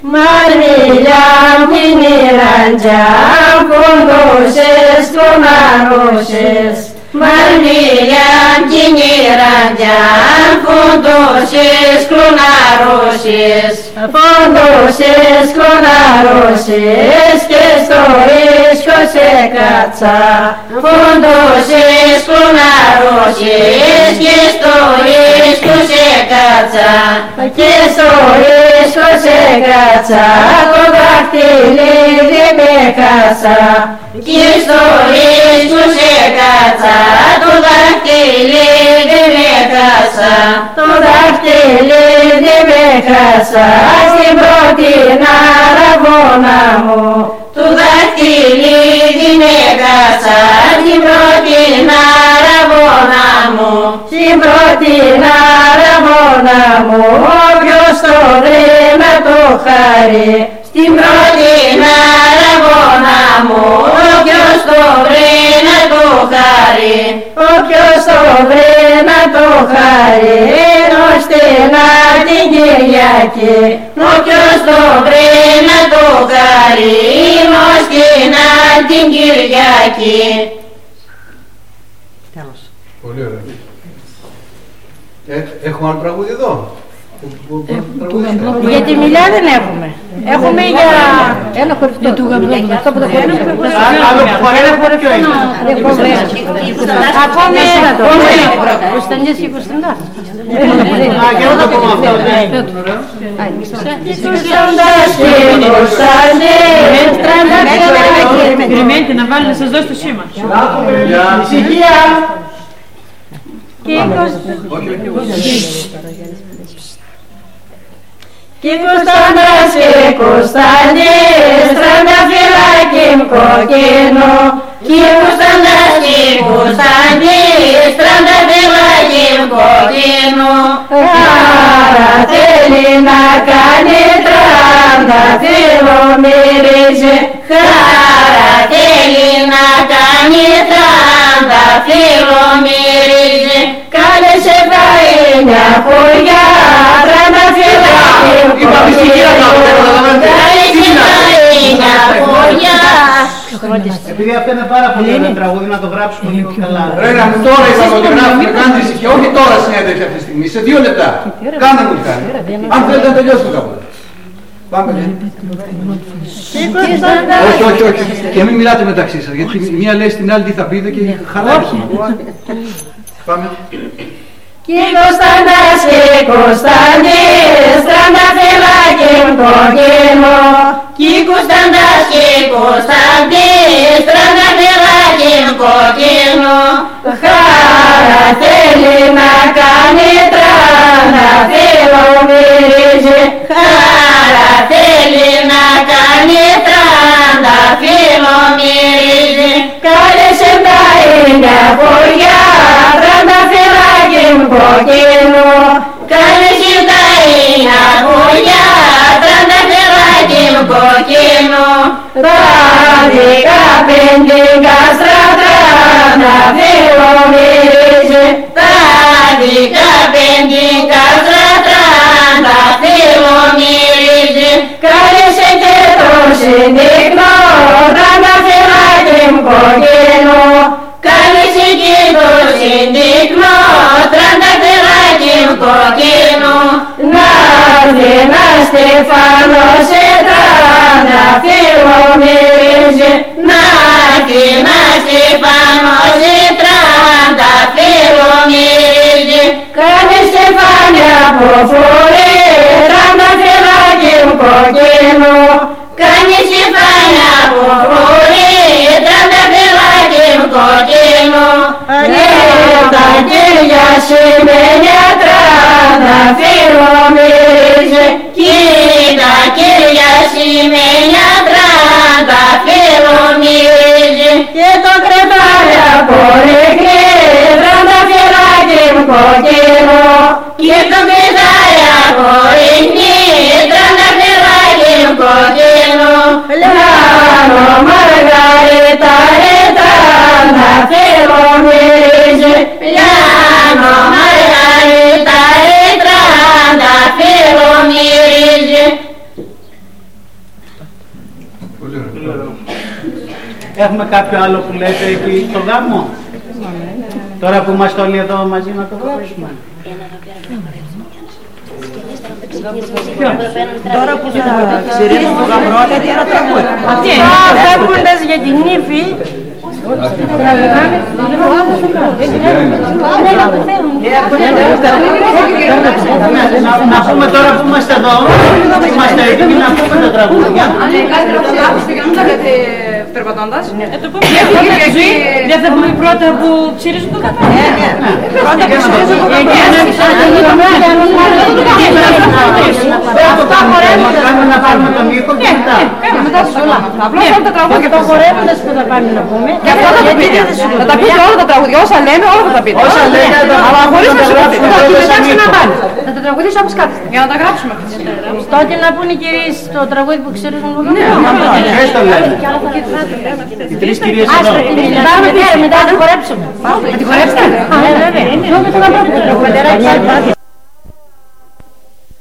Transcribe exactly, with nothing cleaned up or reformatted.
Marmilham Kiniranjam Kundoses Kunaroses Marmilham Kiniranjam Kundoses Kunaroses Kundoses Kunaroses Kestois Kosekatsa Kundoses Kunaroses Kestois Kosekatsa Kestois Kosekatsa Kodaktili Dibekasa Kestois Kosekatsa Kodaktili Dibekasa Kodaktili Dibekasa Simbrotina Rabonamo Kodaktili Dibekasa Simbrotina Rabonamo Simbrotina Rabonamo Ποιος το βρήμα το χάρη στην πρώτη ραβώνα μου Ποιος το βρήμα το χάρη Ποιος το βρήμα το χάρη Νοστίνα την Κυριακή Ποιος το βρήμα το χάρη Νοστίνα την Κυριακή. Τέλος. Πολύ ωραία. Ε, έχουμε άλλο τραγούδι εδώ. Για τη μιλιά δεν έχουμε. Έχουμε για ένα χωριστό. Για του γαμπρόκου. Αυτό που το χωρί. Άλλο που χωρί ποιο είναι. Ακόμη ένα το. Κωνσταντιές και Κωνσταντά. Α, και εγώ το πούμε αυτό. Περιμένετε να βάλει να σας δώσω το σήμα. Ησυχία. Και Κωνσταντάς και Κωνσταντής, τρανταφυλάκι κοκκίνο. Και Κωνσταντάς και Κωνσταντής, τρανταφυλάκι κοκκίνο. Άρα θέλει να κάνει τρανταφύλο μυρίζει. Άρα θέλει να κάνει τρανταφύλο μυρίζει. Κάλεσε παΐνια χωριά, τρανταφυλάκι επειδή αυτό είναι πάρα πολύ ωραίο τραγούδι, να το γράψουμε λίγο καλά. Ρένα μου τώρα είπαμε ότι γράφουμε, κάντε ησυχία, όχι τώρα συνέντευξη αυτή τη στιγμή, σε δύο λεπτά. Κάντε μου τι κάνει. Αν θέλετε να τελειώσουμε κάπου. Πάμε. Όχι, όχι, όχι. Και μην μιλάτε μεταξύ σας, γιατί μία λέει στην άλλη τι θα πείτε και χαλάει. Πάμε. Και Κωνσταντάς και Κωνσταντής, τρανταφυλάκι κοκκίνο. Και Κωνσταντάς και Κωνσταντής, τρανταφυλάκι κοκκίνο. Χάρα θέλει να κάνει τρανταφύλο μυρίζει. Χάρα θέλει να κάνει τρανταφύλο μυρίζει. Κάλεσε τα ίδια χωριά, τρανταφυλάκι κοκκίνο. Κάλεσε τα ίδια χωριά, τρανταφυλάκι κοκκίνο. Τα δεκαπεντήκα στρατά τρανταφύλο μυρίζει. Τα δεκαπεντήκα στρατά τρανταφύλο μυρίζει. Κάλεσε και το συνδείκνο, τρανταφυλάκι κοκκίνο. Κάλεσε και το συνδείκνο, τρανταφυλάκι κοκκίνο. Να έρθει να στεφάνωσε τρανταφύλο μυρίζει. Να έρθει να στεφάνωσε τρανταφύλο μυρίζει. Κάνε στεφάνια από φορεί, τρανταφυλάκι κοκκίνο. Κάνε στεφάνια από φορεί, τρανταφυλάκι κοκκίνο. Τα κύρια σημαίνια τρανταφύλο μυρίζει. Και τα κύρια σημαίνια τρανταφύλο μυρίζει. Και το κρεβάρι από ρίχνει, τρανταφυλάκι κοκκίνο. Και το κρεβάρι από ρίχνει, τρανταφυλάκι κοκκίνο. Λάνο Μαργαρίτα, τρανταφύλο μυρίζει. Λάνο Μαργαρίτα. Έχουμε κάποιο άλλο που λέτε εκεί στο γάμο? Τώρα που είμαστε όλοι εδώ μαζί να το γράψουμε. Τώρα που θα ξηρίζουν το γαμπρό, γιατί ένα τραγούδι. Φεύγοντας για την ύφη, να πούμε τώρα που είμαστε εδώ, είμαστε έτοιμοι να πούμε τα τραγούδια. Περπατώντας. Ε, το πούμε δεν θα πούμε πρώτα που ψηρίζουν το καφέ. Ναι, ναι. Πρώτα που ψηρίζουν το καφέ. Κάνουμε να πάρουμε τον ήχο και μετά. μετά σου σουλάμε. Απλώς όλα τα τραγούδια που χορεύοντας που θα πάμε να πούμε. Και αυτά θα τα πείτε. Θα τα πείτε όλα τα τραγούδια. Όσα λέμε όλα θα τα πείτε. Όσα λέμε αλλά χωρίς να σου τα πείτε. Θα τα τραγουδήσω όπως κάθεστε. Για να τα γράψουμε. Τότε να πούνε οι κυρίες το τραγούδι που ξέρουν το καφέ. Ποιος το λέμε? Οι τρεις κυρίες εδώ. Πάμε πέρα μετά να χορέψουμε. Θα τη χορέψετε? Ναι, βέβαια.